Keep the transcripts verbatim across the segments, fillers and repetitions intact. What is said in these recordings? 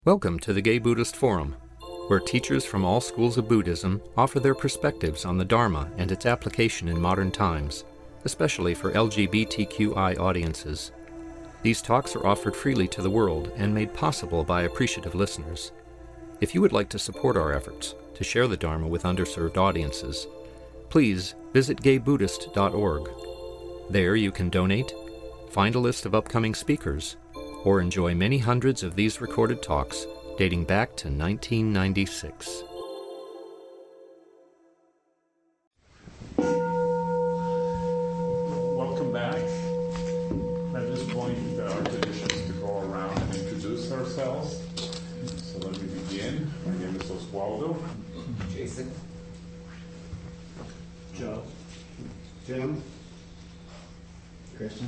Welcome to the Gay Buddhist Forum, where teachers from all schools of Buddhism offer their perspectives on the Dharma and its application in modern times, especially for L G B T Q I audiences. These talks are offered freely to the world and made possible by appreciative listeners. If you would like to support our efforts to share the Dharma with underserved audiences, please visit gay buddhist dot org. There you can donate, find a list of upcoming speakers, or enjoy many hundreds of these recorded talks dating back to nineteen ninety-six. Welcome back. At this point, uh, our tradition is to go around and introduce ourselves. So let me begin. My name is Oswaldo. Jason. Joe. Jim. Christian.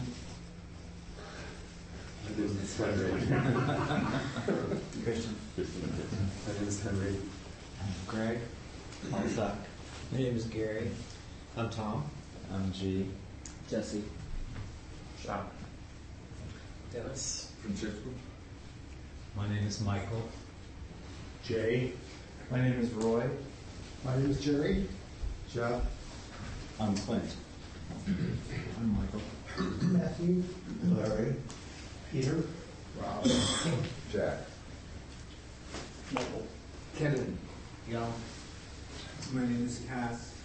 My name is Henry. Christian. My name is Henry. Greg. I'm Zach. My name is Gary. I'm Tom. I'm G. Jesse. Sean. Dennis. Francesco. My name is Michael. Jay. My name is Roy. My name is Jerry. Jeff. I'm Clint. I'm Michael. Matthew. Larry. Peter. Rob. Jack. Michael. Kenan. Young. My name is Cass.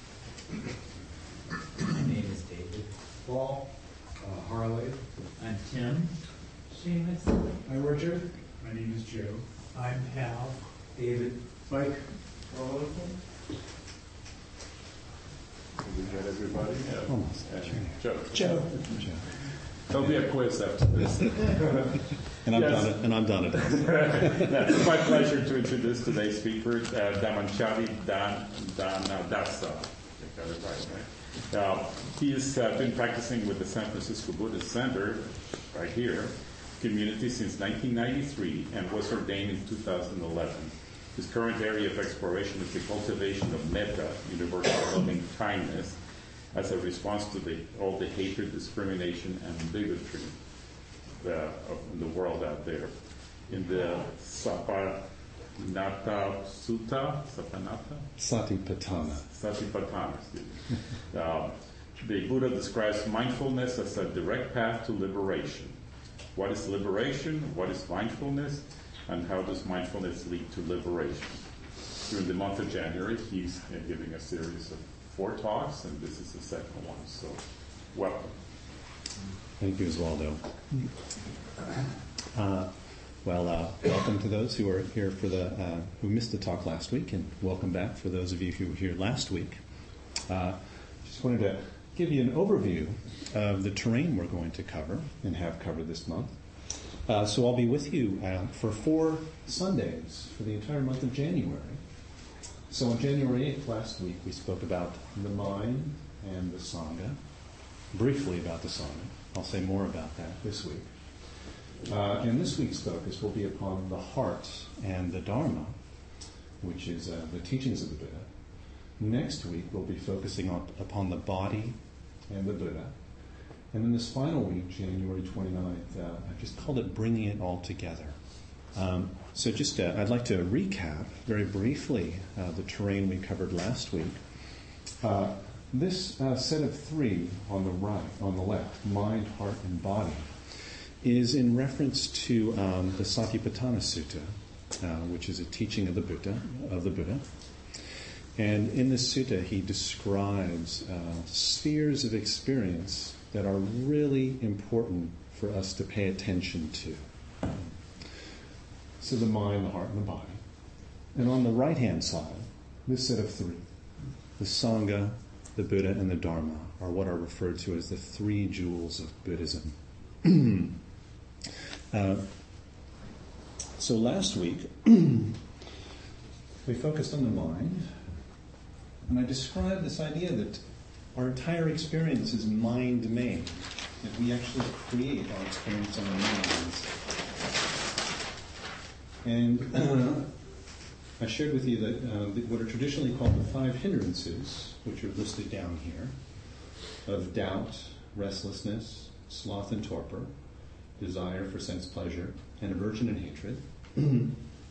My name is David. Paul. Uh, Harley. I'm Tim. Seamus. I'm Richard. My name is Joe. I'm Hal. David. Mike. We got everybody? Yeah. Almost. And Joe. Joe. There'll be a quiz after this. And I'm Yes. done it. And I'm done it. Yeah, it's my pleasure to introduce today's speaker, uh, Dhammanchari Dan Dan uh, Dasa. I got it right, right? Uh, he's uh, been practicing with the San Francisco Buddhist Center, right here, community since nineteen ninety-three, and was ordained in two thousand eleven. His current area of exploration is the cultivation of metta, universal loving kindness, as a response to the, all the hatred, discrimination, and bigotry uh, of in the world out there. In the Sapanata Sutta, Sapanata? Satipatthana. Satipatthana, excuse me. Um, the Buddha describes mindfulness as a direct path to liberation. What is liberation? What is mindfulness? And how does mindfulness lead to liberation? During the month of January, he's uh, giving a series of four talks, and this is the second one. So, welcome. Thank you, Oswaldo. Uh, well, uh, welcome to those who are here for the uh, who missed the talk last week, and welcome back for those of you who were here last week. Uh, just wanted to give you an overview of the terrain we're going to cover and have covered this month. Uh, so I'll be with you uh, for four Sundays for the entire month of January. So on January eighth last week, we spoke about the mind and the Sangha, briefly about the Sangha. I'll say more about that this week. Uh, and this week's focus will be upon the heart and the Dharma, which is uh, the teachings of the Buddha. Next week, we'll be focusing on, upon the body and the Buddha. And then this final week, January twenty-ninth, uh, I've just called it Bringing It All Together. Um, so just, uh, I'd like to recap very briefly uh, the terrain we covered last week. Uh, this uh, set of three on the right, on the left, mind, heart, and body, is in reference to um, the Satipatthana Sutta, uh, which is a teaching of the Buddha, of the Buddha. And in this sutta, he describes uh, spheres of experience that are really important for us to pay attention to. So the mind, the heart, and the body. And on the right-hand side, this set of three, the Sangha, the Buddha, and the Dharma, are what are referred to as the three jewels of Buddhism. uh, so last week, we focused on the mind, and I described this idea that our entire experience is mind-made, that we actually create our experience on our minds. And uh, I shared with you that uh, the, what are traditionally called the five hindrances, which are listed down here, of doubt, restlessness, sloth and torpor, desire for sense pleasure, and aversion and hatred,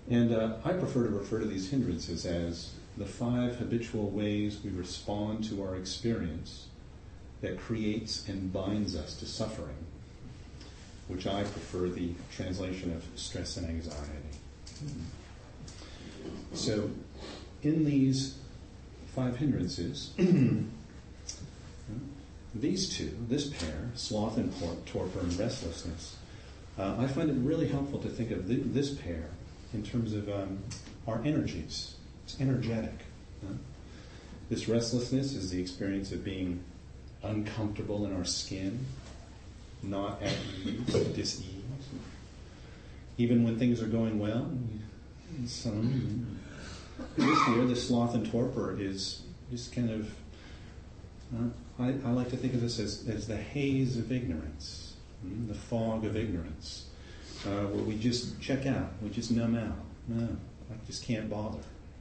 And uh, I prefer to refer to these hindrances as the five habitual ways we respond to our experience that creates and binds us to suffering, which I prefer the translation of stress and anxiety. So, in these five hindrances, these two, this pair, sloth and torpor and restlessness, uh, I find it really helpful to think of th- this pair in terms of um, our energies. It's energetic. Huh? This restlessness is the experience of being uncomfortable in our skin, not at ease, at dis-ease. Even when things are going well, some. This here, the sloth and torpor is just kind of, uh, I, I like to think of this as, as the haze of ignorance, mm, the fog of ignorance, uh, where we just check out, we just numb out. No, I just can't bother.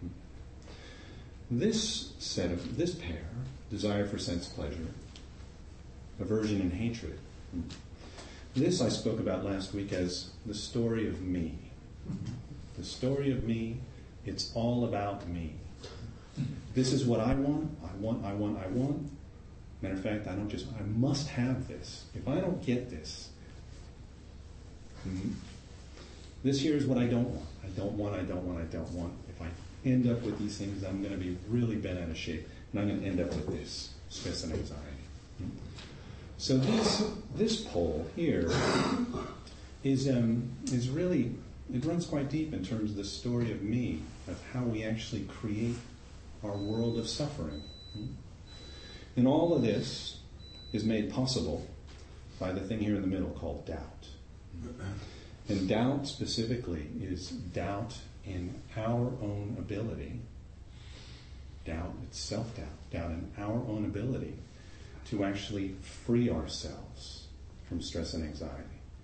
This set of, this pair, desire for sense pleasure, aversion and hatred, this I spoke about last week as the story of me. The story of me, it's all about me. This is what I want, I want, I want, I want. Matter of fact, I don't just, I must have this. If I don't get this, mm-hmm. this here is what I don't want. I don't want, I don't want, I don't want. If I end up with these things, I'm going to be really bent out of shape, and I'm going to end up with this, stress and anxiety. Mm-hmm. So this this pole here is um, is really, it runs quite deep in terms of the story of me, of how we actually create our world of suffering. And all of this is made possible by the thing here in the middle called doubt. And doubt specifically is doubt in our own ability, doubt, it's self-doubt, doubt in our own ability to actually free ourselves from stress and anxiety.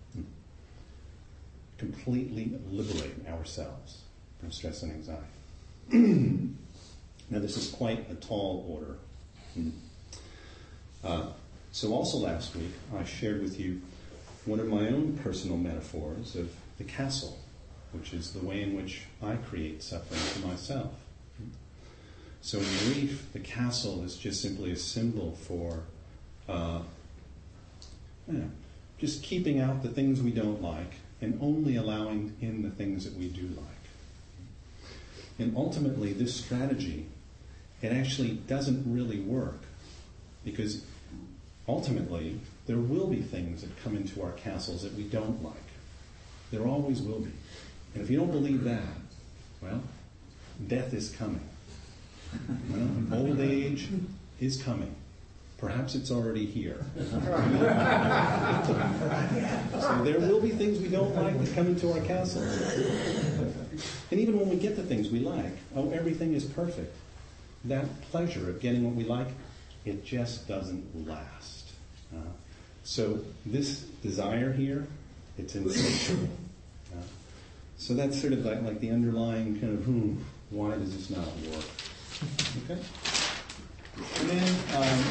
Completely liberate ourselves from stress and anxiety. Now this is quite a tall order. Uh, so also last week I shared with you one of my own personal metaphors of the castle, which is the way in which I create suffering for myself. So in grief, the castle is just simply a symbol for uh, you know, just keeping out the things we don't like and only allowing in the things that we do like. And ultimately, this strategy, it actually doesn't really work, because ultimately, there will be things that come into our castles that we don't like. There always will be. And if you don't believe that, well, death is coming. Well, old age is coming. Perhaps it's already here. So there will be things we don't like that come into our castle. And even when we get the things we like, oh, everything is perfect. That pleasure of getting what we like, it just doesn't last. Uh, so this desire here, it's insatiable. Uh, so that's sort of like, like the underlying kind of, hmm, why does this not work? Okay? And then, um,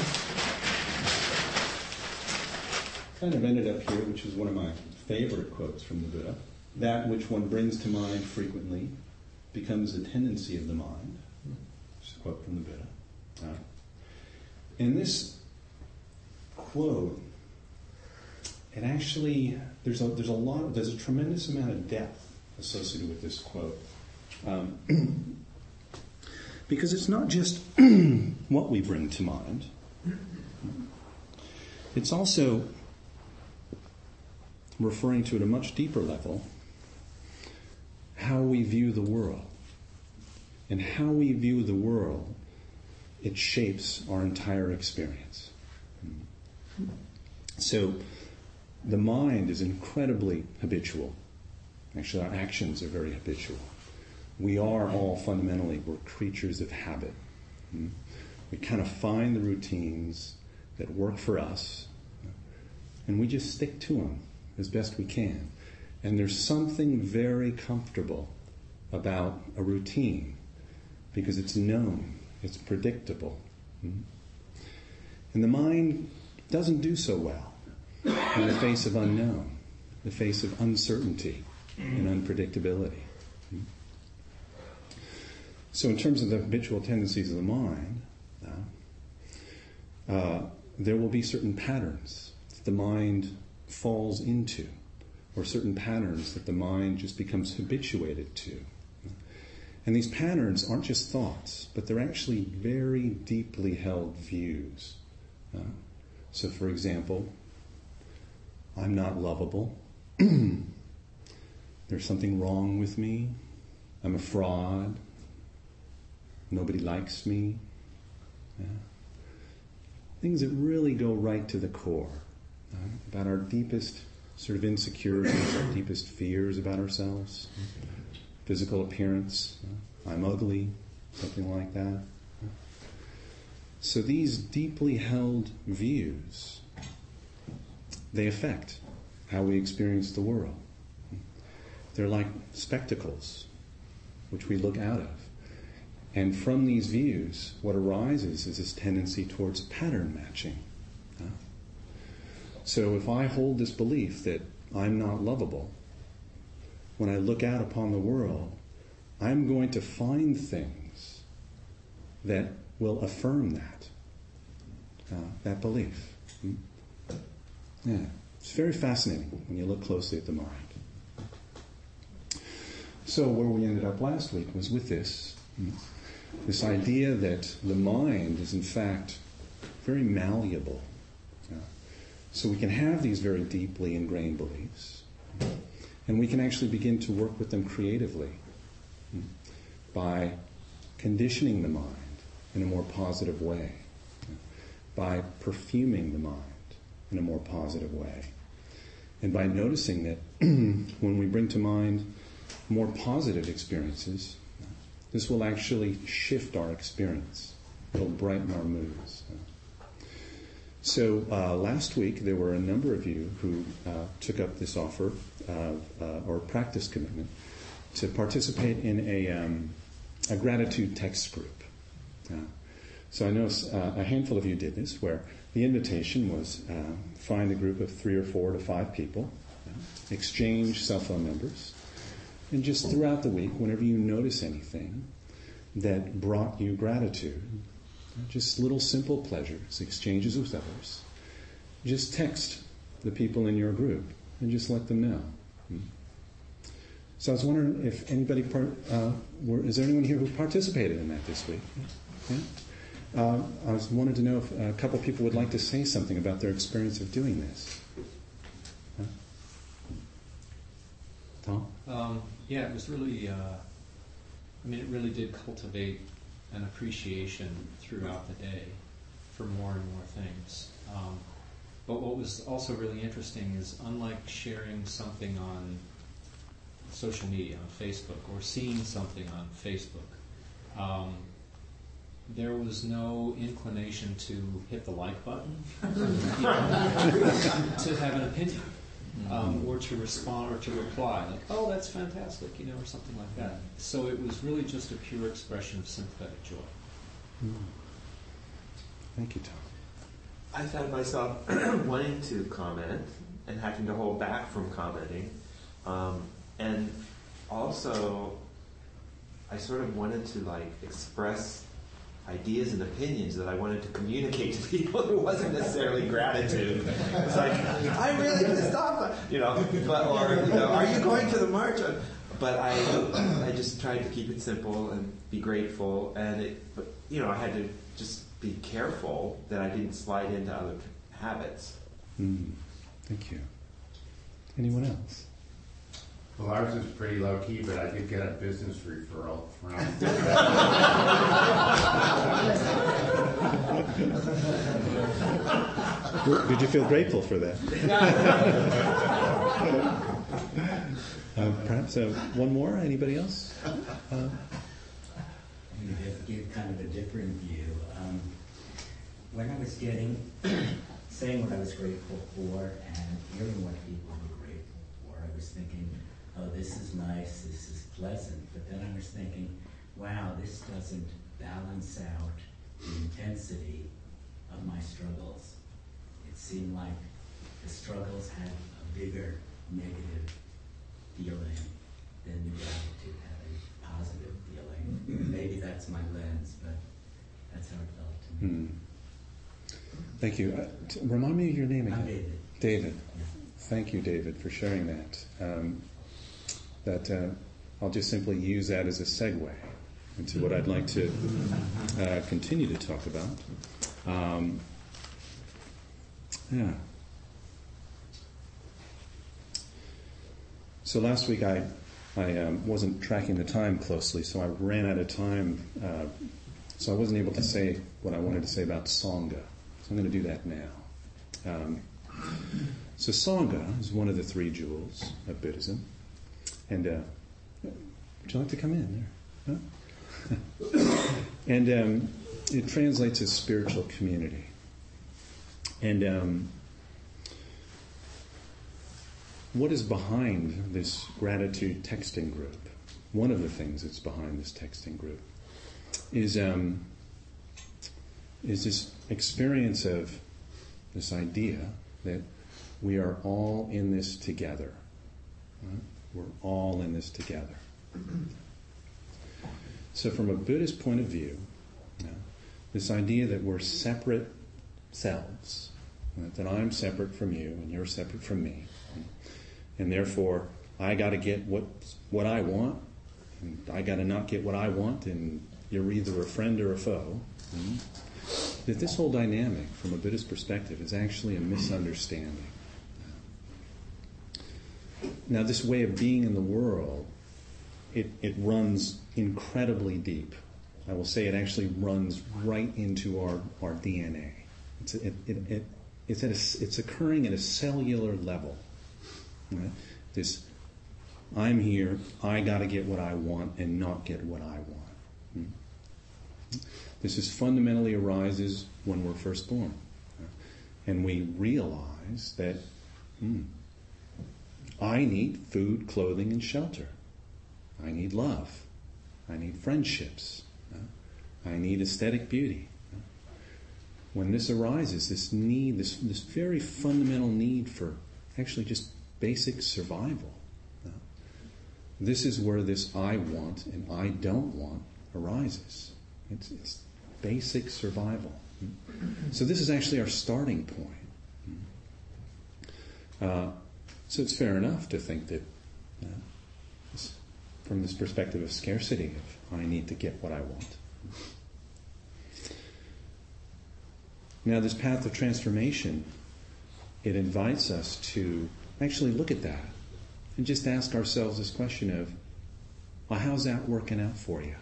kind of ended up here, which is one of my favorite quotes from the Buddha. That which one brings to mind frequently becomes the tendency of the mind. Which is a quote from the Buddha. Uh, and this quote, it actually, there's a, there's a lot, there's a tremendous amount of depth associated with this quote. Um, Because it's not just what we bring to mind. It's also referring to, at a much deeper level, how we view the world. And how we view the world, it shapes our entire experience. So the mind is incredibly habitual. Actually, our actions are very habitual. We are all fundamentally, we're creatures of habit. We kind of find the routines that work for us, and we just stick to them as best we can. And there's something very comfortable about a routine, because it's known, it's predictable. And the mind doesn't do so well in the face of unknown, the face of uncertainty and unpredictability. So in terms of the habitual tendencies of the mind, uh, uh, there will be certain patterns that the mind falls into, or certain patterns that the mind just becomes habituated to. And these patterns aren't just thoughts, but they're actually very deeply held views. Uh, so for example, I'm not lovable. There's something wrong with me. I'm a fraud. Nobody likes me. Yeah. Things that really go right to the core, uh, about our deepest sort of insecurities, our deepest fears about ourselves. Physical appearance, uh, I'm ugly, something like that. So these deeply held views, they affect how we experience the world. They're like spectacles which we look out of. And from these views, what arises is this tendency towards pattern matching. Uh, so if I hold this belief that I'm not lovable, when I look out upon the world, I'm going to find things that will affirm that, uh, that belief. Hmm? Yeah, it's very fascinating when you look closely at the mind. So where we ended up last week was with this, hmm? this idea that the mind is in fact very malleable. Uh, so we can have these very deeply ingrained beliefs, and we can actually begin to work with them creatively by conditioning the mind in a more positive way, by perfuming the mind in a more positive way, and by noticing that when we bring to mind more positive experiences, this will actually shift our experience. It'll brighten our moods. So uh, last week there were a number of you who uh, took up this offer uh, uh, or practice commitment to participate in a, um, a gratitude text group. Uh, so I know uh, a handful of you did this, where the invitation was uh, find a group of three or four to five people, uh, exchange cell phone numbers, and just throughout the week, whenever you notice anything that brought you gratitude, just little simple pleasures, exchanges with others, just text the people in your group and just let them know. So I was wondering if anybody, part, uh, were, is there anyone here who participated in that this week? Yeah? Uh, I was wanted to know if a couple people would like to say something about their experience of doing this. Huh? Tom? Um, yeah, it was really, uh, I mean, it really did cultivate an appreciation throughout the day for more and more things. Um, but what was also really interesting is, unlike sharing something on social media, on Facebook, or seeing something on Facebook, um, there was no inclination to hit the like button, you know, to have an opinion, um, or to respond, or to reply, like, oh, that's fantastic, you know, or something like that. So it was really just a pure expression of sympathetic joy. Mm. Thank you, Tom. I found myself wanting to comment and having to hold back from commenting. Um, and also, I sort of wanted to like express ideas and opinions that I wanted to communicate to people. It wasn't necessarily gratitude. It's like, I'm really pissed off, you know, but, or, you know, are you going to the march? But I, I just tried to keep it simple and be grateful, and it, but, you know, I had to just be careful that I didn't slide into other habits. Mm. Thank you. Anyone else? Well, ours is pretty low key, but I did get a business referral from. Did you feel grateful for that? uh, perhaps uh, one more. Anybody else? Uh, I'm going to give kind of a different view. Um, when I was getting, saying what I was grateful for and hearing what people were grateful for, I was thinking, oh, this is nice, this is pleasant. But then I was thinking, wow, this doesn't balance out the intensity of my struggles. It seemed like the struggles had a bigger negative feeling than the gratitude had. I that's my lens, but that's how it felt to me. Hmm. Thank you. Uh, t- remind me of your name again. I'm David. David. Yeah. Thank you, David, for sharing that. Um, that uh, I'll just simply use that as a segue into what I'd like to uh, continue to talk about. Um, yeah. So last week I I um, wasn't tracking the time closely, so I ran out of time. Uh, so I wasn't able to say what I wanted to say about Sangha. So I'm going to do that now. Um, so Sangha is one of the three jewels of Buddhism. And uh, would you like to come in there? Huh? And um, it translates as spiritual community. And um, what is behind this gratitude texting group? One of the things that's behind this texting group is um, is this experience of this idea that we are all in this together. Right? We're all in this together. So from a Buddhist point of view, you know, this idea that we're separate selves, right? That I'm separate from you and you're separate from me, right? And therefore I got to get what what I want, and I got to not get what I want, and you're either a friend or a foe. Mm-hmm. That this whole dynamic, from a Buddhist perspective, is actually a misunderstanding. Now, this way of being in the world, it, it runs incredibly deep. I will say it actually runs right into our, our D N A. It's it, it, it, it's at a, it's occurring at a cellular level. Right? This, I'm here, I got to get what I want and not get what I want. Hmm? This is fundamentally arises when we're first born. And we realize that hmm, I need food, clothing, and shelter. I need love. I need friendships. I need aesthetic beauty. When this arises, this need, this, this very fundamental need for actually just basic survival, this is where this I want and I don't want arises. It's, it's basic survival. So this is actually our starting point. Uh, so it's fair enough to think that uh, this, from this perspective of scarcity, of I need to get what I want. Now this path of transformation, it invites us to actually look at that and just ask ourselves this question of, well, how's that working out for you?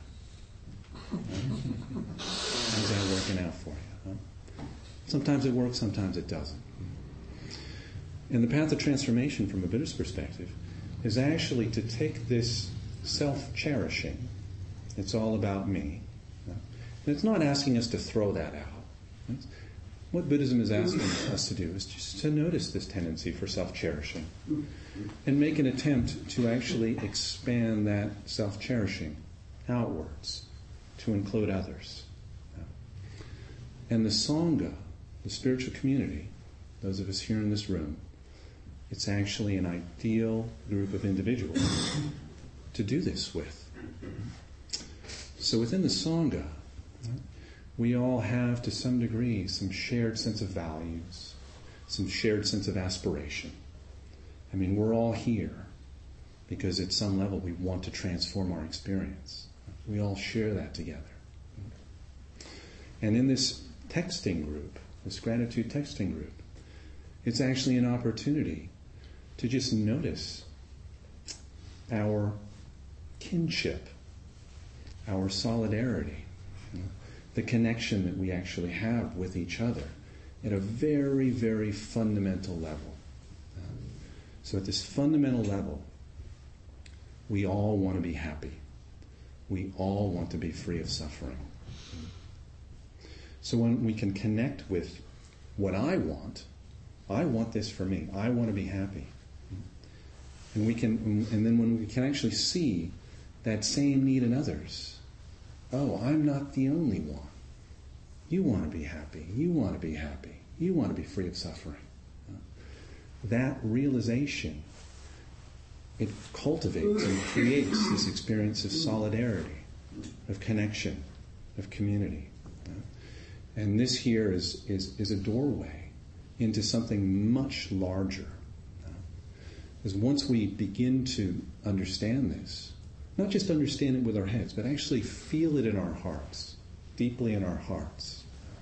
How's that working out for you? Huh? Sometimes it works, sometimes it doesn't. And the path of transformation from a Buddhist perspective is actually to take this self-cherishing, it's all about me. And it's not asking us to throw that out. What Buddhism is asking us to do is just to notice this tendency for self-cherishing and make an attempt to actually expand that self-cherishing outwards to include others. And the Sangha, the spiritual community, those of us here in this room, it's actually an ideal group of individuals to do this with. So within the Sangha, we all have, to some degree, some shared sense of values, some shared sense of aspiration. I mean, we're all here because at some level we want to transform our experience. We all share that together. And in this texting group, this gratitude texting group, it's actually an opportunity to just notice our kinship, our solidarity, you know, the connection that we actually have with each other at a very, very fundamental level. Uh, so at this fundamental level, we all want to be happy. We all want to be free of suffering. So when we can connect with what I want, I want this for me. I want to be happy. And we can, and then when we can actually see that same need in others, oh, I'm not the only one. You want to be happy. You want to be happy. You want to be free of suffering. That realization, it cultivates and creates this experience of solidarity. of connection, of community. And this here is, is, is a doorway into something much larger. Because once we begin to understand this, not just understand it with our heads, but actually feel it in our hearts, deeply in our hearts,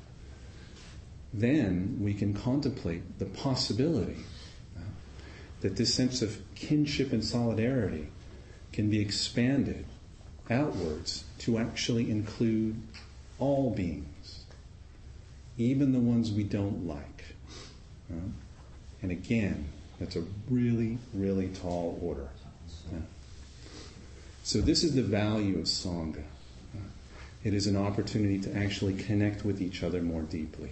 then we can contemplate the possibility uh, that this sense of kinship and solidarity can be expanded outwards to actually include all beings, even the ones we don't like. Uh, and again, that's a really, really tall order. Uh, so this is the value of Sangha. Uh, it is an opportunity to actually connect with each other more deeply.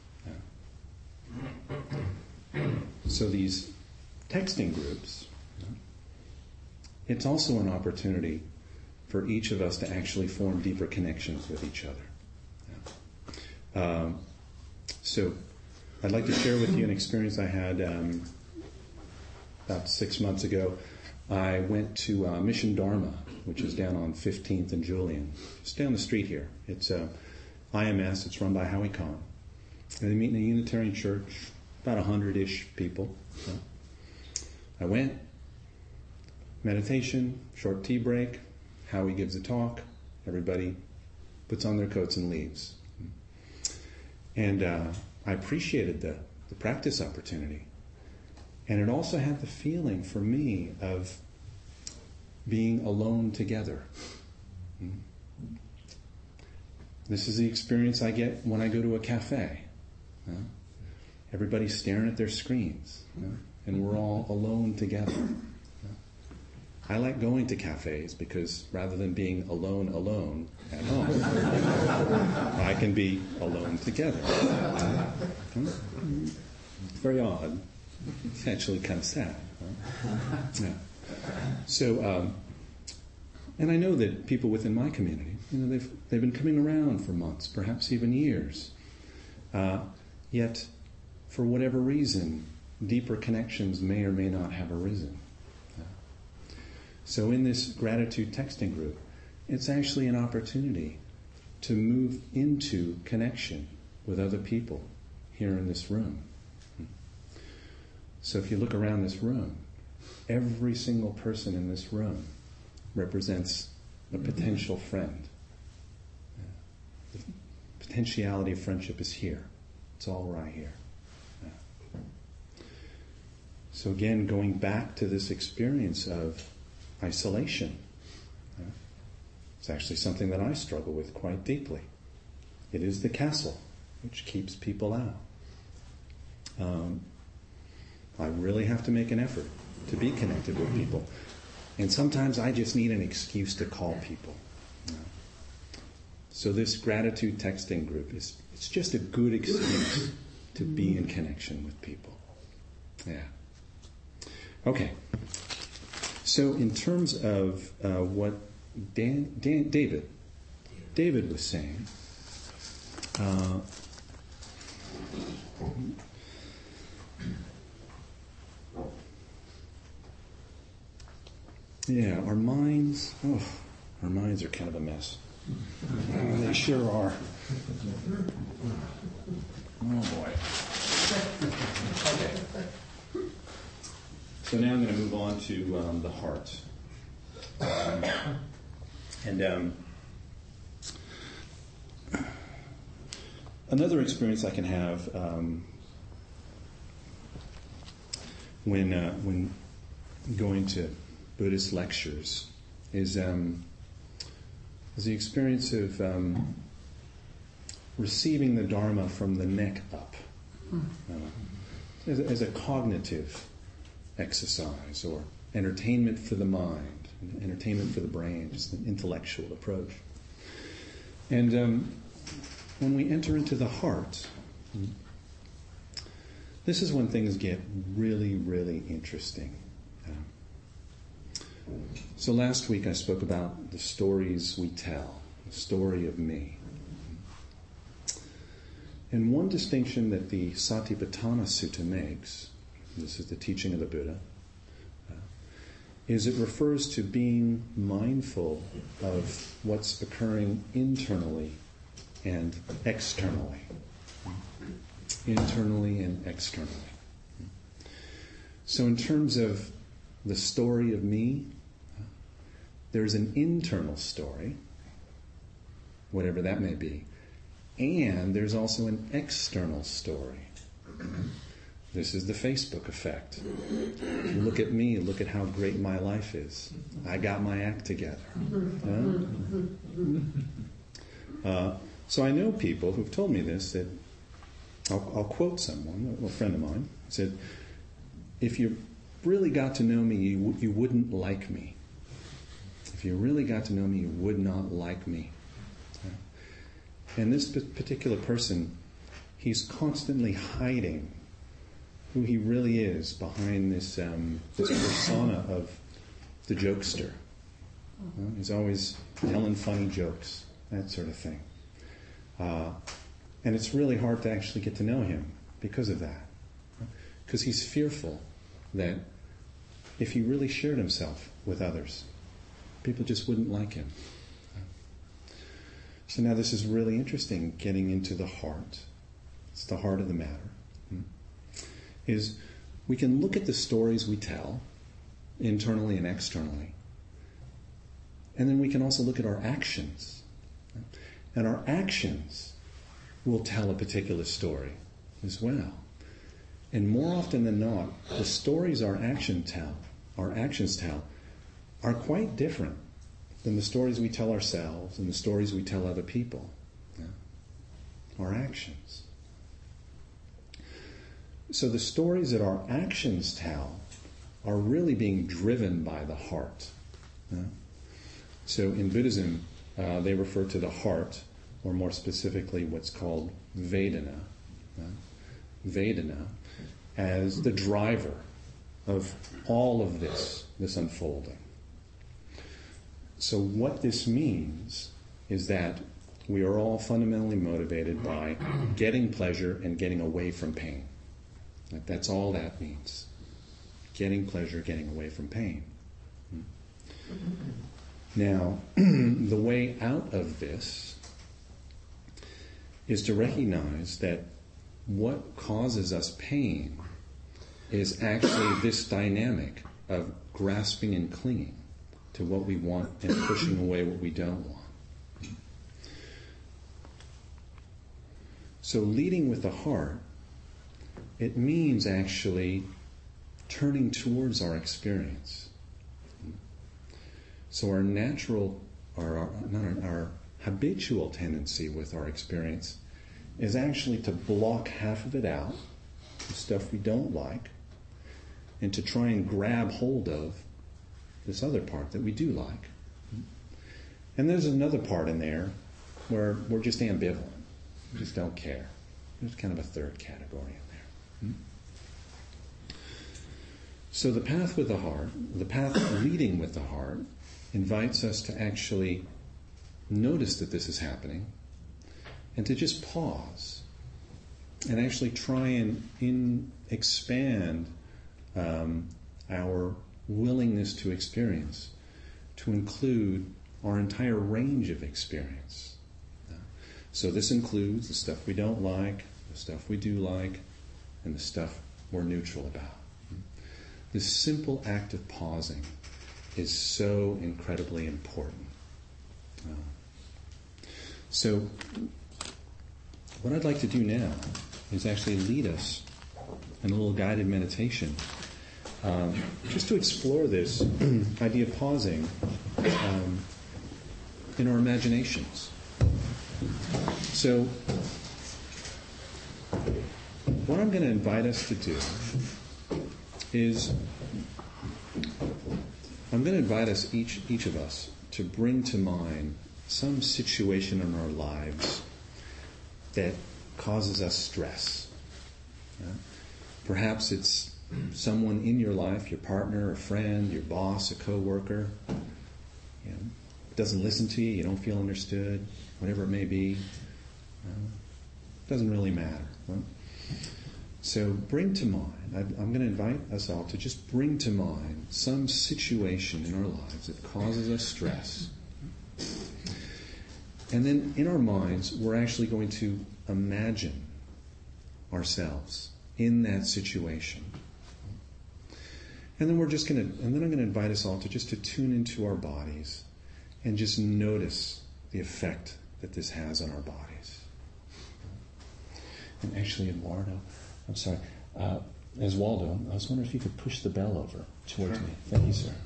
So these texting groups, it's also an opportunity for each of us to actually form deeper connections with each other. Um, so I'd like to share with you an experience I had um, about six months ago. I went to uh, Mission Dharma, which is down on fifteenth and Julian, just down the street here. It's uh, I M S, it's run by Howie Kahn. And they meet in a Unitarian church, about a hundred-ish people. So I went, meditation, short tea break, Howie gives a talk, everybody puts on their coats and leaves. And uh, I appreciated the, the practice opportunity. And it also had the feeling for me of being alone together. This is the experience I get when I go to a cafe. Uh, everybody's staring at their screens, uh, and we're all alone together. Uh, I like going to cafes because rather than being alone alone at home, I can be alone together. Uh, very odd. It's actually kind of sad. Uh, yeah. So, um, and I know that people within my community, you know, they've they've been coming around for months, perhaps even years. Uh, Yet, for whatever reason, deeper connections may or may not have arisen. So in this gratitude texting group, it's actually an opportunity to move into connection with other people here in this room. So if you look around this room, every single person in this room represents a potential friend. The potentiality of friendship is here. It's all right here. Yeah. So again, going back to this experience of isolation, yeah, it's actually something that I struggle with quite deeply. It is the castle which keeps people out. Um, I really have to make an effort to be connected with people. And sometimes I just need an excuse to call people. Yeah. So this gratitude texting group is It's just a good excuse to be in connection with people. Yeah. Okay. So in terms of uh, what Dan, Dan, David, David was saying, uh, yeah, our minds, oh, our minds are kind of a mess. Oh, they sure are. Oh boy. Okay. So now I'm going to move on to um, the heart. Um, and um, another experience I can have um, when uh, when going to Buddhist lectures is um, is the experience of um, receiving the Dharma from the neck up, uh, as, as a cognitive exercise or entertainment for the mind, entertainment for the brain, just an intellectual approach. And um, when we enter into the heart, this is when things get really, really interesting. Um, so last week I spoke about the stories we tell, the story of me. And one distinction that the Satipatthana Sutta makes, this is the teaching of the Buddha, uh, is it refers to being mindful of what's occurring internally and externally. Internally and externally. So in terms of the story of me, there's an internal story, whatever that may be, and there's also an external story. This is the Facebook effect. Look at me, look at how great my life is. I got my act together. Huh? Uh, so I know people who've told me this, that I'll, I'll quote someone, a friend of mine, said, if you really got to know me, you, you wouldn't like me. If you really got to know me, you would not like me. And this particular person, he's constantly hiding who he really is behind this um, this persona of the jokester. Uh, he's always telling funny jokes, that sort of thing. Uh, and it's really hard to actually get to know him because of that. Because he's fearful that if he really shared himself with others, people just wouldn't like him. So now this is really interesting, getting into the heart. It's the heart of the matter. Is we can look at the stories we tell, internally and externally, and then we can also look at our actions. And our actions will tell a particular story as well. And more often than not, the stories our action tell, our actions tell, are quite different than the stories we tell ourselves and the stories we tell other people. Yeah? Our actions. So the stories that our actions tell are really being driven by the heart. Yeah? So in Buddhism, uh, they refer to the heart, or more specifically what's called Vedana, yeah? Vedana, as the driver of all of this, this unfolding. So what this means is that we are all fundamentally motivated by getting pleasure and getting away from pain. Like that's all that means. Getting pleasure, getting away from pain. Now, the way out of this is to recognize that what causes us pain is actually this dynamic of grasping and clinging to what we want and pushing away what we don't want. So leading with the heart, it means actually turning towards our experience. So our natural, our, our, not our, our habitual tendency with our experience is actually to block half of it out, the stuff we don't like, and to try and grab hold of this other part that we do like. And there's another part in there where we're just ambivalent. We just don't care. There's kind of a third category in there. So the path with the heart, the path leading with the heart, invites us to actually notice that this is happening and to just pause and actually try and in, expand um, our willingness to experience to include our entire range of experience. So this includes the stuff we don't like, the stuff we do like, and the stuff we're neutral about. This simple act of pausing is so incredibly important. Uh, so what I'd like to do now is actually lead us in a little guided meditation um, just to explore this idea of pausing um, in our imaginations. So what I'm going to invite us to do is I'm going to invite us, each each of us, to bring to mind some situation in our lives that causes us stress. Yeah? Perhaps it's someone in your life, your partner, a friend, your boss, a coworker, you know, doesn't listen to you, you don't feel understood, whatever it may be. Uh, doesn't really matter. Right? So bring to mind, I, I'm going to invite us all to just bring to mind some situation in our lives that causes us stress. And then in our minds, we're actually going to imagine ourselves in that situation. And then we're just going to, and then I'm going to invite us all to just to tune into our bodies and just notice the effect that this has on our bodies. And actually, Eduardo, I'm sorry, uh, Oswaldo, I was wondering if you could push the bell over towards me. Thank you, sir.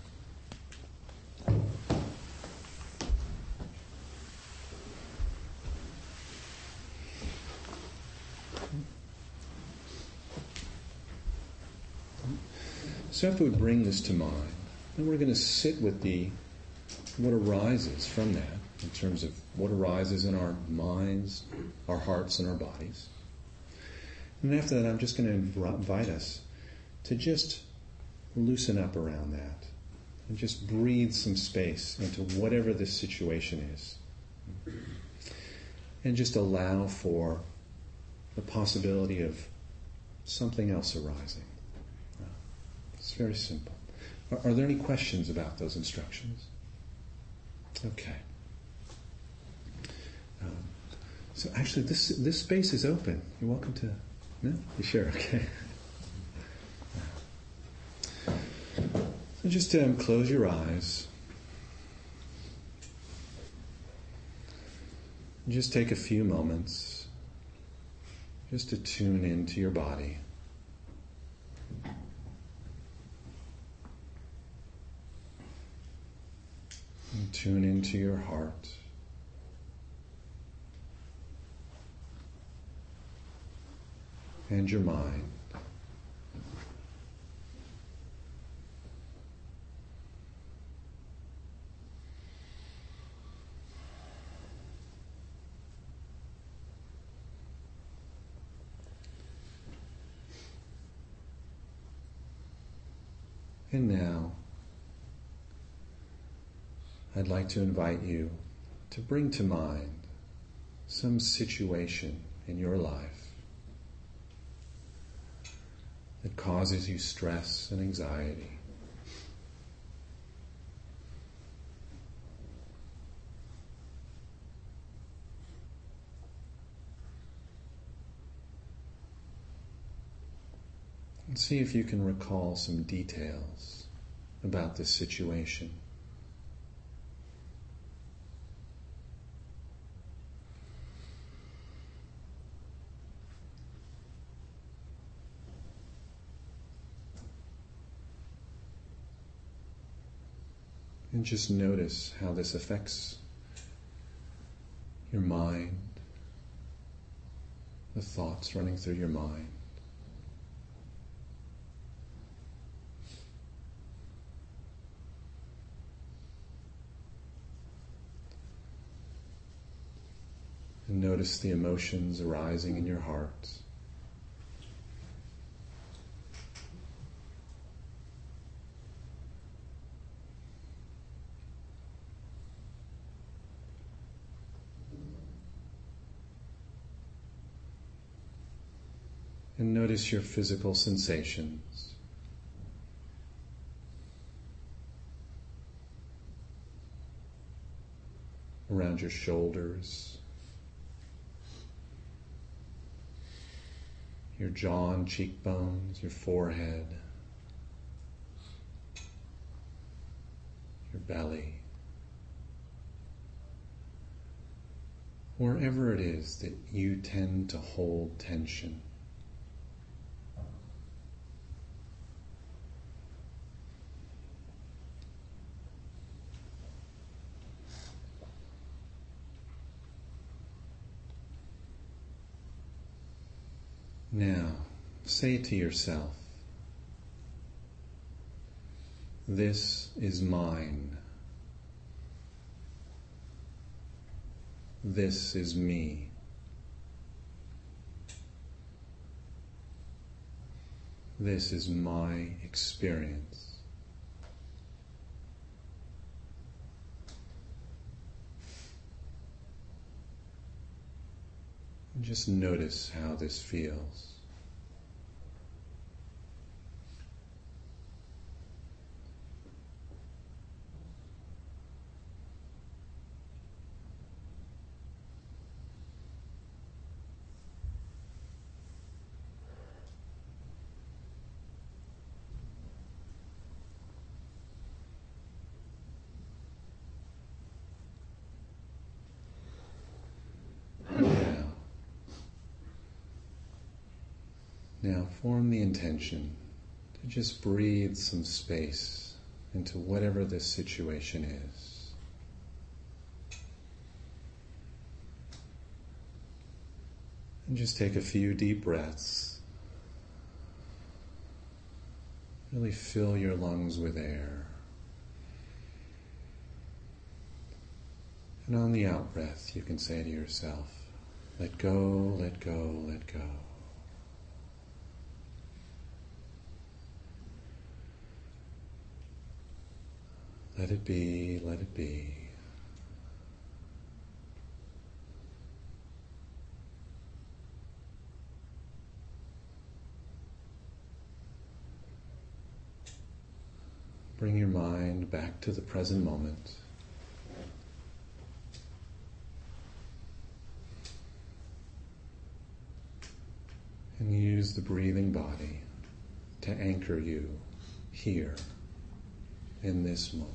So if we bring this to mind, then we're going to sit with the what arises from that in terms of what arises in our minds, our hearts, and our bodies. And after that, I'm just going to invite us to just loosen up around that and just breathe some space into whatever this situation is. And just allow for the possibility of something else arising. It's very simple. Are, are there any questions about those instructions? Okay. Um, so actually, this this space is open. You're welcome to... No? You sure? Okay. So just um, close your eyes. Just take a few moments just to tune into your body. And tune into your heart. And your mind. And now, I'd like to invite you to bring to mind some situation in your life that causes you stress and anxiety. And see if you can recall some details about this situation. And just notice how this affects your mind, the thoughts running through your mind. And notice the emotions arising in your heart. And notice your physical sensations. Around your shoulders, your jaw and cheekbones, your forehead, your belly. Wherever it is that you tend to hold tension. Now, say to yourself, this is mine. This is me. This is my experience. And just notice how this feels. Now form the intention to just breathe some space into whatever this situation is. And just take a few deep breaths. Really fill your lungs with air. And on the out breath, you can say to yourself, let go, let go, let go. Let it be, let it be. Bring your mind back to the present moment. And use the breathing body to anchor you here in this moment.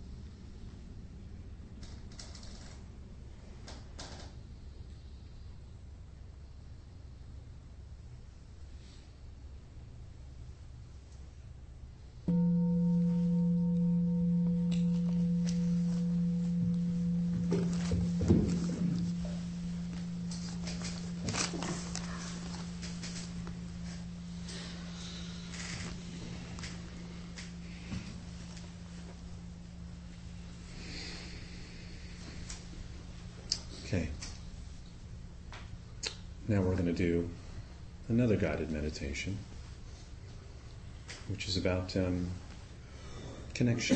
Okay. Now we're going to do another guided meditation, which is about um, connection.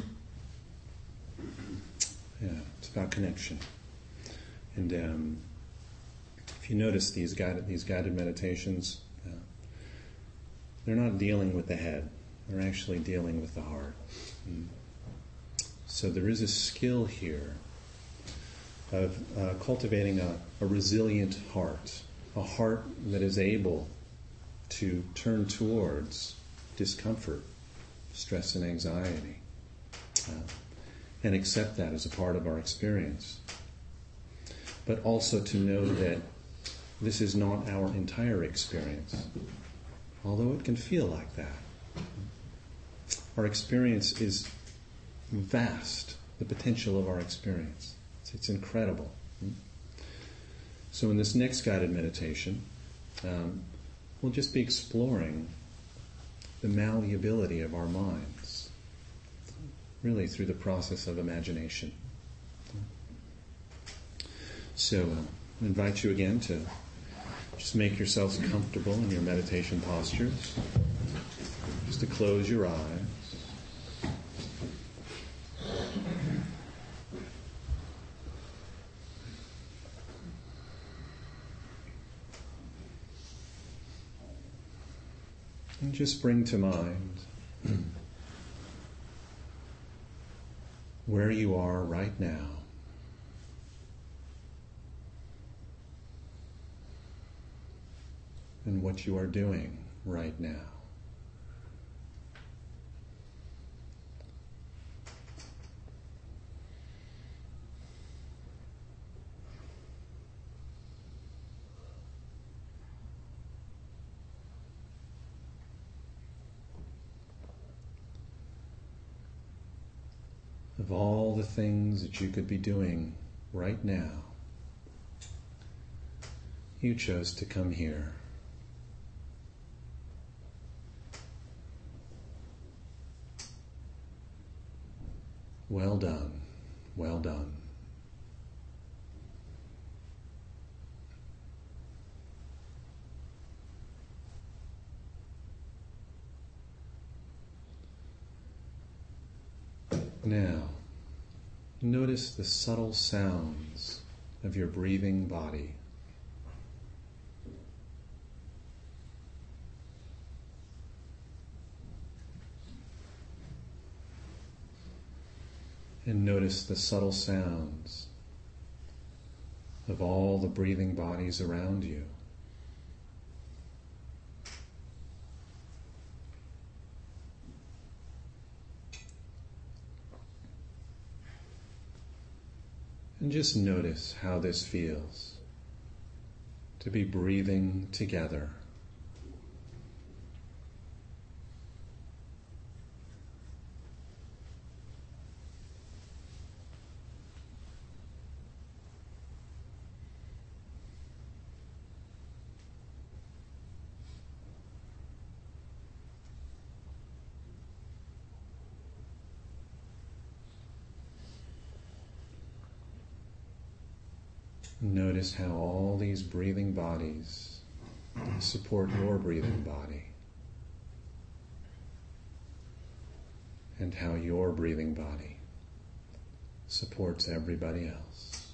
Yeah, it's about connection. And um, if you notice these guided these guided meditations, uh, they're not dealing with the head; they're actually dealing with the heart. Mm. So there is a skill here of uh, cultivating a, a resilient heart, a heart that is able to turn towards discomfort, stress and anxiety, uh, and accept that as a part of our experience. But also to know that this is not our entire experience, although it can feel like that. Our experience is vast, the potential of our experience. It's incredible. So in this next guided meditation, um, we'll just be exploring the malleability of our minds, really through the process of imagination. So uh, I invite you again to just make yourselves comfortable in your meditation postures, just to close your eyes. And just bring to mind where you are right now. And what you are doing right now. Of all the things that you could be doing right now, you chose to come here. Well done, well done. Now, notice the subtle sounds of your breathing body. And notice the subtle sounds of all the breathing bodies around you. And just notice how this feels, to be breathing together Notice how all these breathing bodies support your breathing body, and how your breathing body supports everybody else.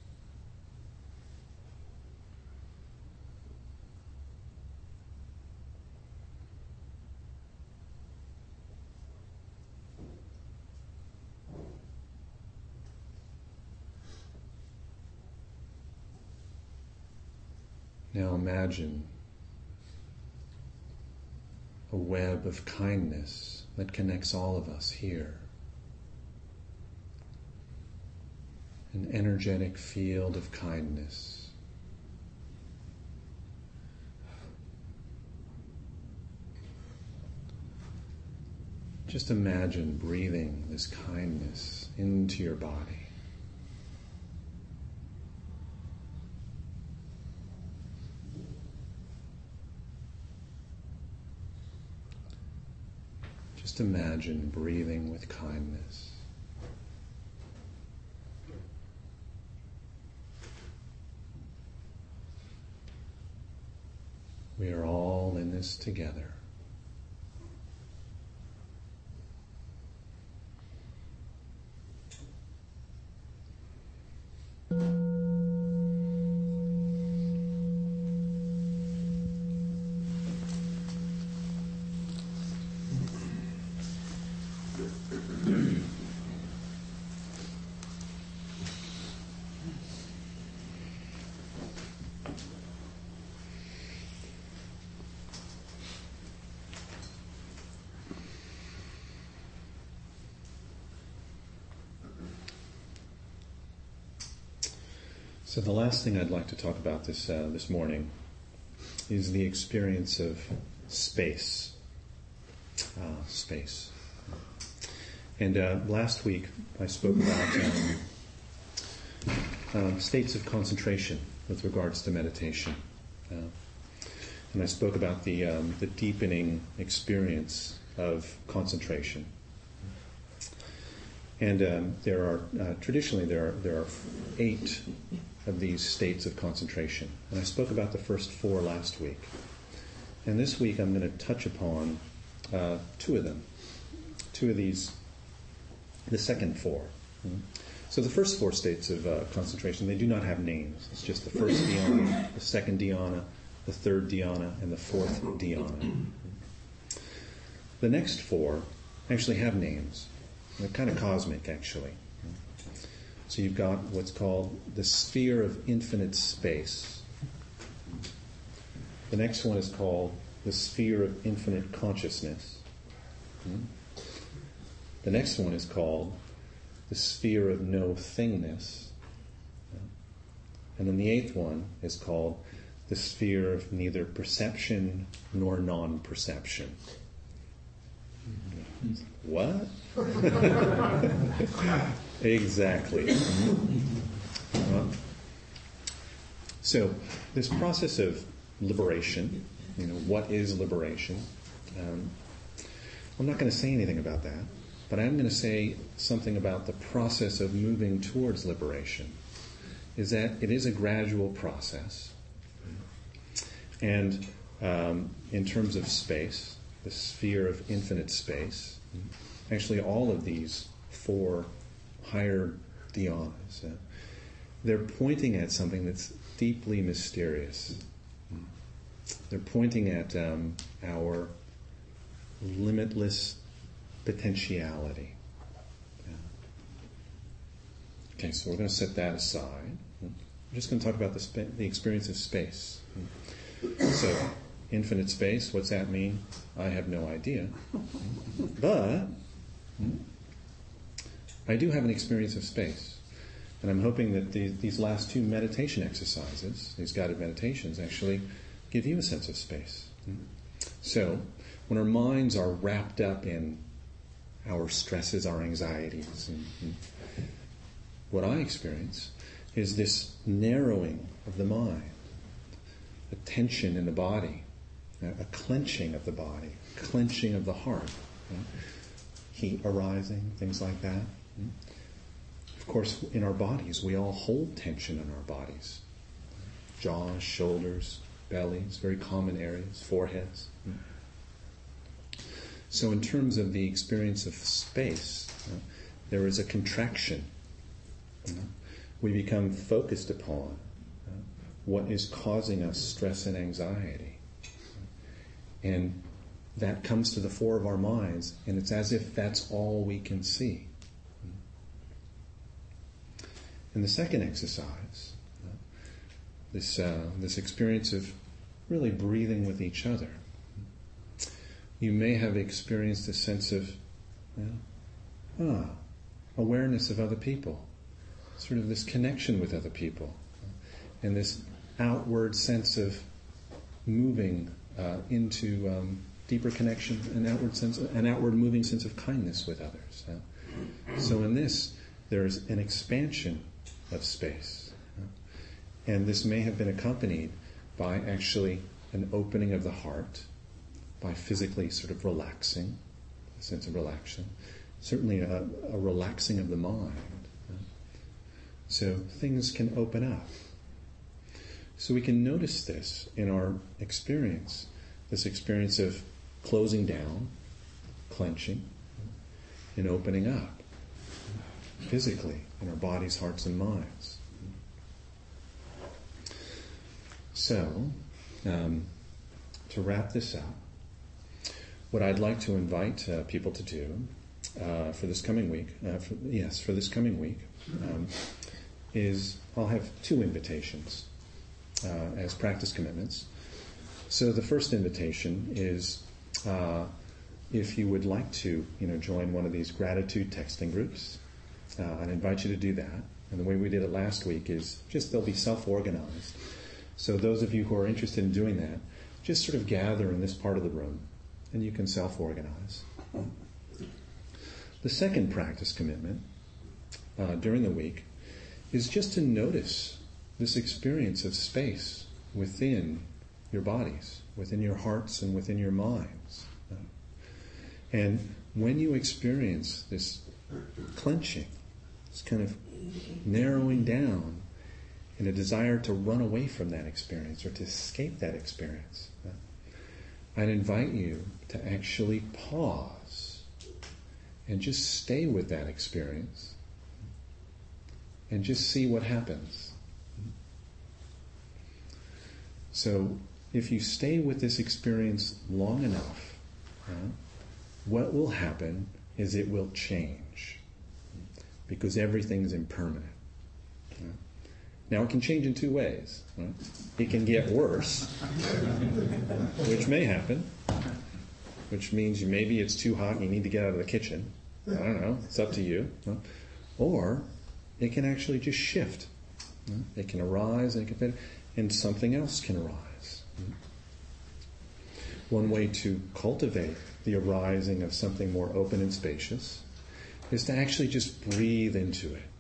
Now imagine a web of kindness that connects all of us here. An energetic field of kindness. Just imagine breathing this kindness into your body. Just imagine breathing with kindness. We are all in this together. So the last thing I'd like to talk about this uh, this morning is the experience of space. Uh, space. And uh, last week I spoke about um, uh, states of concentration with regards to meditation. Uh, and I spoke about the um, the deepening experience of concentration. And um, there are uh, traditionally there are there are eight of these states of concentration, and I spoke about the first four last week. And this week I'm going to touch upon uh, two of them, two of these, the second four. Mm-hmm. So the first four states of uh, concentration, they do not have names. It's just the first dhyana, the second dhyana, the third dhyana, and the fourth dhyana. The next four actually have names. They're kind of cosmic, actually. So you've got what's called the sphere of infinite space. The next one is called the sphere of infinite consciousness. The next one is called the sphere of no thingness. And then the eighth one is called the sphere of neither perception nor non-perception. What? Exactly. Uh, so, this process of liberation, you know, what is liberation? Um, I'm not going to say anything about that, but I'm going to say something about the process of moving towards liberation. Is that it is a gradual process. And um, in terms of space, the sphere of infinite space, actually all of these four higher dhyanas, uh, they're pointing at something that's deeply mysterious. They're pointing at um, our limitless potentiality. Yeah. Okay, so we're going to set that aside. We're just going to talk about the, spa- the experience of space. So, infinite space, what's that mean? I have no idea. But I do have an experience of space. And I'm hoping that the, these last two meditation exercises, these guided meditations, actually give you a sense of space. So, when our minds are wrapped up in our stresses, our anxieties, and, and what I experience is this narrowing of the mind, a tension in the body, a clenching of the body, clenching of the heart, you know, heat arising, things like that. Of course, in our bodies, we all hold tension in our bodies. Jaws, shoulders, bellies, very common areas, foreheads. So in terms of the experience of space, uh, there is a contraction. You know? We become focused upon uh, what is causing us stress and anxiety. And that comes to the fore of our minds, and it's as if that's all we can see. And the second exercise, uh, this uh, this experience of really breathing with each other. You may have experienced a sense of you know, ah, awareness of other people, sort of this connection with other people, and this outward sense of moving uh, into um, deeper connection, an outward sense, an outward moving sense of kindness with others. Uh, so in this, there's an expansion of space, uh, and this may have been accompanied by actually an opening of the heart, by physically sort of relaxing, a sense of relaxation, certainly a, a relaxing of the mind. Uh, so things can open up. So we can notice this in our experience, this experience of closing down, clenching, and opening up physically in our bodies, hearts, and minds. So, um, to wrap this up, what I'd like to invite uh, people to do uh, for this coming week, uh, for, yes, for this coming week, um, is I'll have two invitations uh, as practice commitments. So the first invitation is uh, if you would like to, you know, join one of these gratitude texting groups, uh, I'd invite you to do that. And the way we did it last week is just they'll be self-organized. So those of you who are interested in doing that, just sort of gather in this part of the room, and you can self-organize. The second practice commitment uh, during the week is just to notice this experience of space within your bodies, within your hearts and within your minds. Uh, and when you experience this clenching, this kind of narrowing down and a desire to run away from that experience or to escape that experience, uh, I'd invite you to actually pause and just stay with that experience and just see what happens. So if you stay with this experience long enough, uh, what will happen is it will change, because everything's impermanent. Uh, now it can change in two ways. Right? It can get worse, which may happen, which means you, maybe it's too hot and you need to get out of the kitchen. I don't know, it's up to you. Uh, or it can actually just shift. Uh, it can arise and, it can, and something else can arise. Uh, one way to cultivate the arising of something more open and spacious is to actually just breathe into it.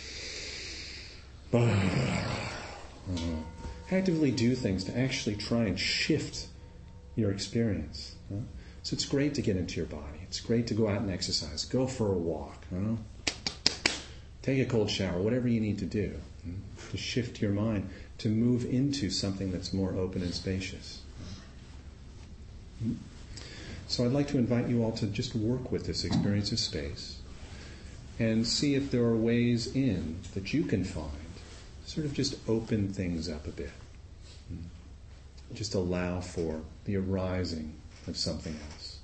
Uh, actively do things to actually try and shift your experience. Uh, so it's great to get into your body. It's great to go out and exercise. Go for a walk. You know? Take a cold shower, whatever you need to do uh, to shift your mind, to move into something that's more open and spacious. Uh, so I'd like to invite you all to just work with this experience of space and see if there are ways in that you can find sort of just open things up a bit. Just allow for the arising of something else.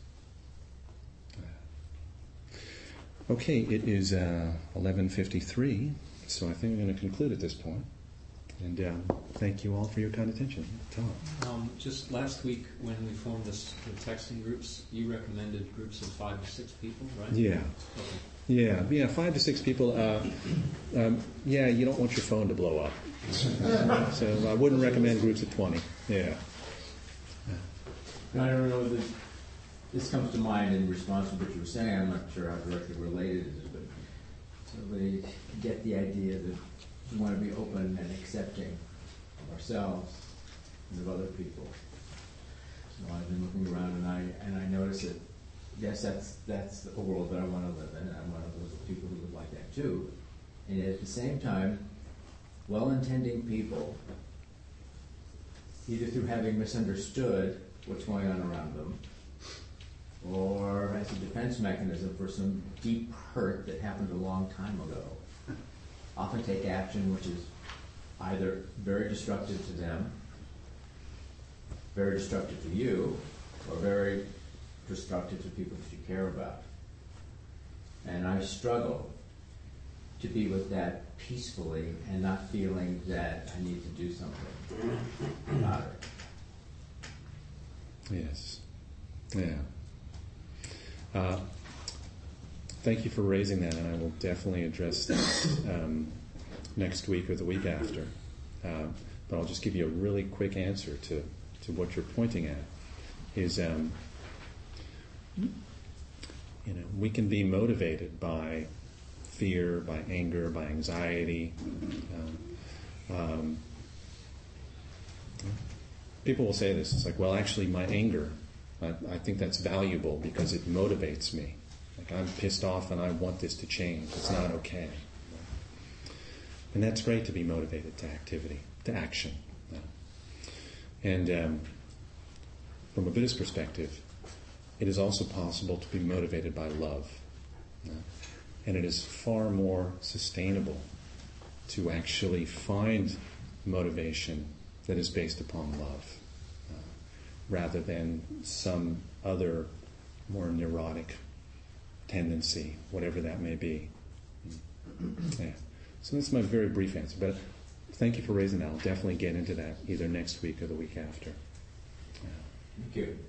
Okay, it is uh, eleven fifty-three, so I think I'm going to conclude at this point. And um, thank you all for your kind attention. Tom. Um, just last week when we formed this, the texting groups, you recommended groups of five to six people, right? Yeah. Okay. Yeah, yeah, five to six people. Uh, um, yeah, you don't want your phone to blow up. So I wouldn't recommend groups of twenty. Yeah. I don't know that this comes to mind in response to what you were saying. I'm not sure how directly related it is, but so they get the idea that we want to be open and accepting of ourselves and of other people. So I've been looking around and I and I notice that yes, that's that's a world that I want to live in. I'm one of those people who would like that too. And yet at the same time, well-intending people, either through having misunderstood what's going on around them, or as a defense mechanism for some deep hurt that happened a long time ago, often take action which is either very destructive to them, very destructive to you, or very destructive to people that you care about. And I struggle to be with that peacefully and not feeling that I need to do something about it. Yes. Yeah. Uh, thank you for raising that, and I will definitely address that um, next week or the week after. Uh, but I'll just give you a really quick answer to, to what you're pointing at. Is um, you know, we can be motivated by fear, by anger, by anxiety. Um, um, people will say this. It's like, well, actually, my anger, I, I think that's valuable because it motivates me. Like, I'm pissed off and I want this to change. It's not okay. And that's great to be motivated to activity, to action. And um, from a Buddhist perspective, it is also possible to be motivated by love. And it is far more sustainable to actually find motivation that is based upon love, uh, rather than some other more neurotic tendency, whatever that may be. Yeah. So that's my very brief answer. But thank you for raising that. I'll definitely get into that either next week or the week after. Yeah. Thank you.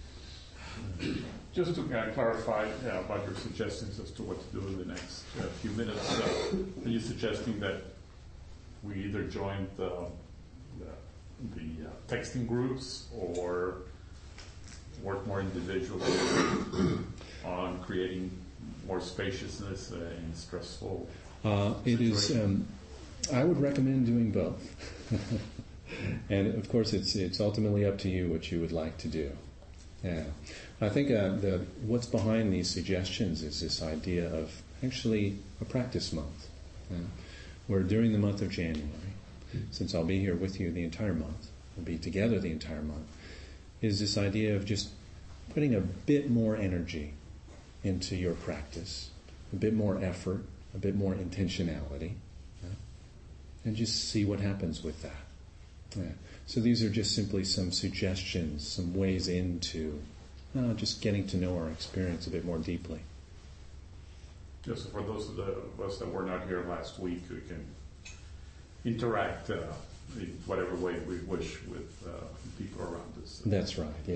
Just to uh, clarify uh, about your suggestions as to what to do in the next uh, few minutes, uh, are you suggesting that we either join the, the, the uh, texting groups or work more individually on creating more spaciousness uh, in stressful uh, it situations? is. Um, I would recommend doing both, and of course, it's it's ultimately up to you what you would like to do. Yeah, I think uh, the what's behind these suggestions is this idea of actually a practice month, uh, where during the month of January, since I'll be here with you the entire month, we'll be together the entire month, is this idea of just putting a bit more energy into your practice, a bit more effort, a bit more intentionality, uh, and just see what happens with that. Yeah. So these are just simply some suggestions, some ways into uh, just getting to know our experience a bit more deeply. Yes, so for those of, the, of us that were not here last week, we can interact uh, in whatever way we wish with uh, people around us. That's right, yeah.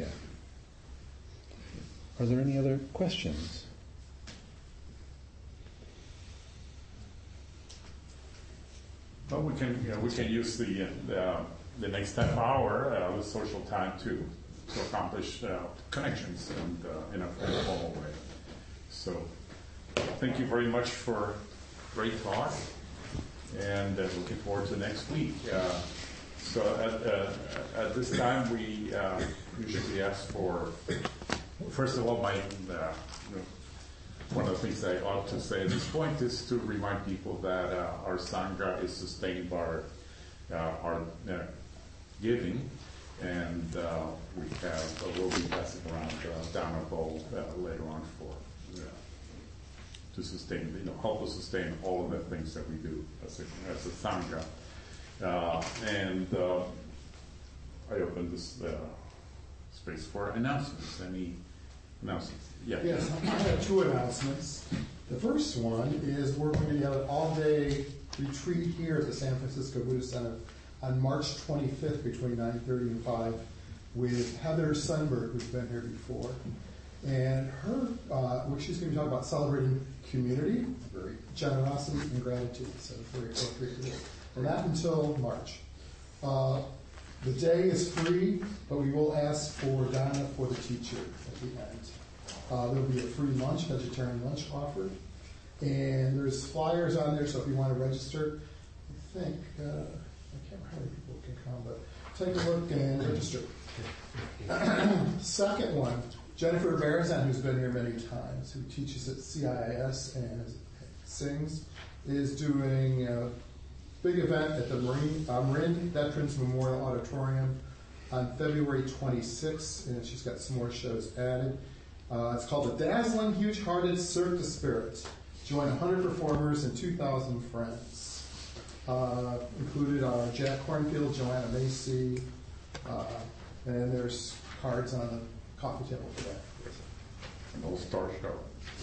Are there any other questions? Well, we can, you know, we can use the uh, the, the next half hour, uh, the social time, to to accomplish uh, connections and uh, in a formal way. So, thank you very much for great talk, and uh, looking forward to next week. Uh, so, at, uh, at this time, we uh, usually ask for, first of all, my. Uh, you know, One of the things I ought to say at this point is to remind people that uh, our Sangha is sustained by uh, our uh, giving, and uh, we have uh, we'll be passing around uh, Dana Bowl uh, later on for uh, to sustain, you know, help us sustain all of the things that we do as a, as a Sangha. Uh, and uh, I open this uh, space for announcements. Any announcements? Yeah. Yes, I have two announcements. The first one is we're going to have an all-day retreat here at the San Francisco Buddhist Center on March twenty-fifth between nine thirty and five with Heather Sunberg, who's been here before. And her, uh, what she's going to be talking about celebrating community, very generosity, and gratitude. So it's very appropriate for this. And that until March. Uh, the day is free, but we will ask for Dana for the teacher at the end. Uh, there will be a free lunch, vegetarian lunch offered. And there's flyers on there, so if you want to register, I think, uh, I can't remember how many people can come, but take a look and register. Second one, Jennifer Barazan, who's been here many times, who teaches at C I I S and sings, is doing a big event at the Marine, uh, Marin Veterans Memorial Auditorium on February twenty-sixth, and she's got some more shows added. Uh, it's called the Dazzling Huge-Hearted Cirque du Spirit. Join one hundred performers and two thousand friends. Uh, included are Jack Cornfield, Joanna Macy, uh, and there's cards on the coffee table for that. An all-star show.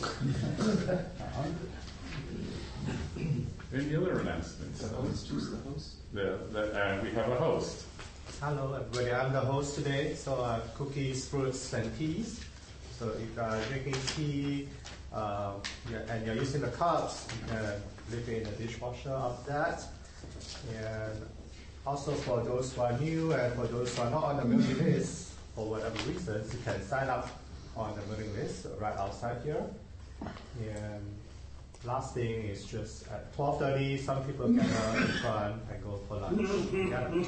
Any other announcements? The host, who's the host? The, the, uh, we have a host. Hello everybody, I'm the host today. So uh, cookies, fruits, and teas. So if you are drinking tea uh, yeah, and you're using the cups, you can leave it in the dishwasher of that. And also for those who are new and for those who are not on the mailing list, for whatever reasons, you can sign up on the mailing list right outside here. And last thing is just at twelve thirty, some people gather in front and go for lunch together.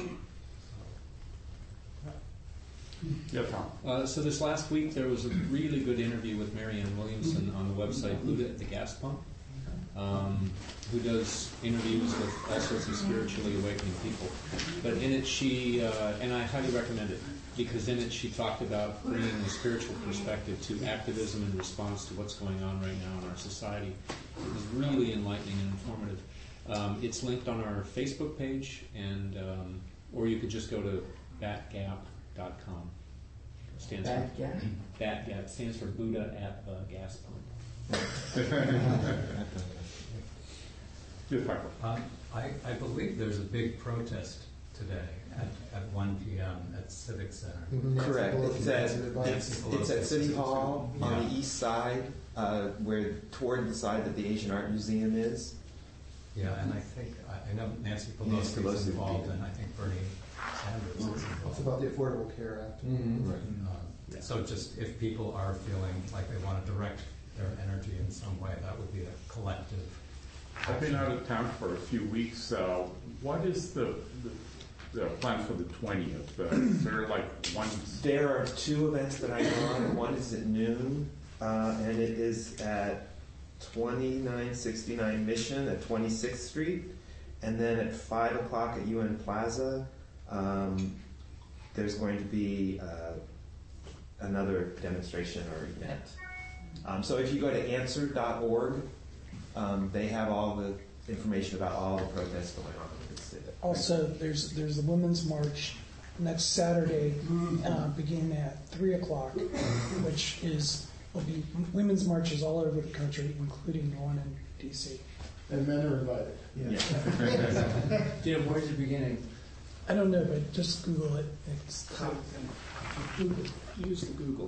Yeah, Tom. Uh, so this last week there was a really good interview with Marianne Williamson on the website Buddha at the Gas Pump, um, who does interviews with all sorts of spiritually awakening people. But in it she, uh, and I highly recommend it, because in it she talked about bringing a spiritual perspective to activism in response to what's going on right now in our society. It was really enlightening and informative. Um, it's linked on our Facebook page, and um, or you could just go to batgap dot com. Stands Batgap? for Batgap stands for Buddha at the Gas Pump. Yes, Michael. Um, I, I believe there's a big protest today at, at one p m at Civic Center. Correct. It's at, it's, it's at City Hall on Yeah. the east side, uh, where toward the side that the Asian Art Museum is. Yeah, and I think, I, I know Nancy Nancy Pelosi Pelosi is involved, would be and I think Bernie Sanders is It's involved. about the Affordable Care Act. Mm-hmm. Um, So just if people are feeling like they want to direct their energy in some way, that would be a collective I've been out of town for a few weeks. Uh, what is the, the, the plan for the twentieth? Uh, is there like one? There are two events that I know of. One is at noon, uh, and it is at twenty-nine sixty-nine Mission at twenty-sixth Street. And then at five o'clock at U N Plaza, um, there's going to be uh, another demonstration or event. Um, so if you go to answer dot org, um, they have all the information about all the protests going on in the city. Also, there's there's the Women's March next Saturday, uh, beginning at three o'clock, which is will be women's marches all over the country, including the one in D C. And men are invited. Yeah. Jim, where's the beginning? I don't know, but just Google it. It's Google. Use the Google.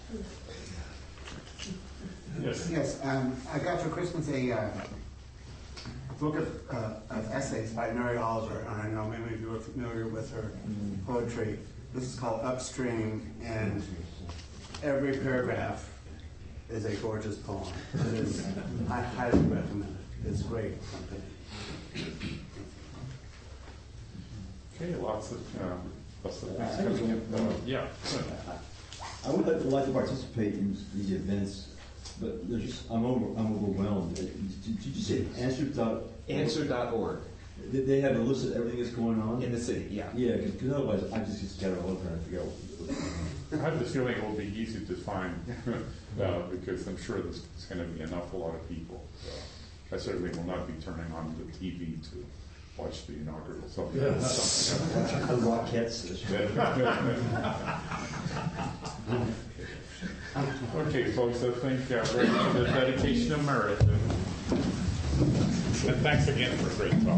Yes. Yes, um, I got for Christmas a uh, book of, uh, of essays by Mary Oliver, and I know many of you are familiar with her poetry. This is called Upstream, and every paragraph is a gorgeous poem. It is, I highly recommend it. It's great. Okay, lots of uh, lots of things coming up. Uh, yeah. I would like to, like to participate in these events, but there's just, I'm over, I'm overwhelmed. Did, did you say answer dot answer dot org? They they have a list of everything that's going on in the city. Yeah. Yeah, because otherwise I just get scattered all over and figure out what's going on. I have the feeling it will be easy to find uh, because I'm sure there's going to be an awful lot of people. So I certainly will not be turning on the T V to watch the inaugural. Something. Yeah. something. The Rockettes. Okay, folks, I think uh, we're ready for the dedication of merit. And, and thanks again for a great talk.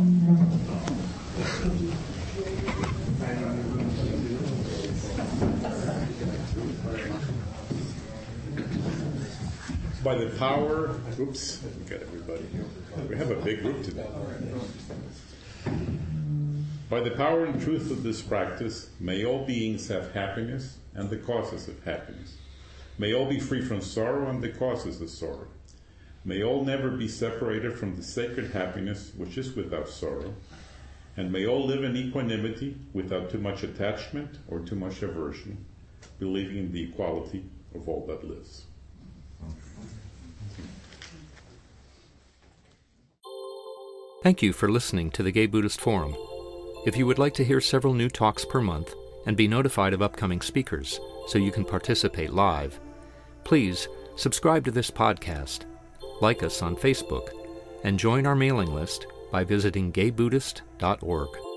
By the power, oops, we got everybody. We have a big group today. By the power and truth of this practice, may all beings have happiness and the causes of happiness. May all be free from sorrow and the causes of sorrow. May all never be separated from the sacred happiness which is without sorrow. And may all live in equanimity without too much attachment or too much aversion, believing in the equality of all that lives. Thank you for listening to the Gay Buddhist Forum. If you would like to hear several new talks per month and be notified of upcoming speakers so you can participate live, please subscribe to this podcast, like us on Facebook, and join our mailing list by visiting gay buddhist dot org.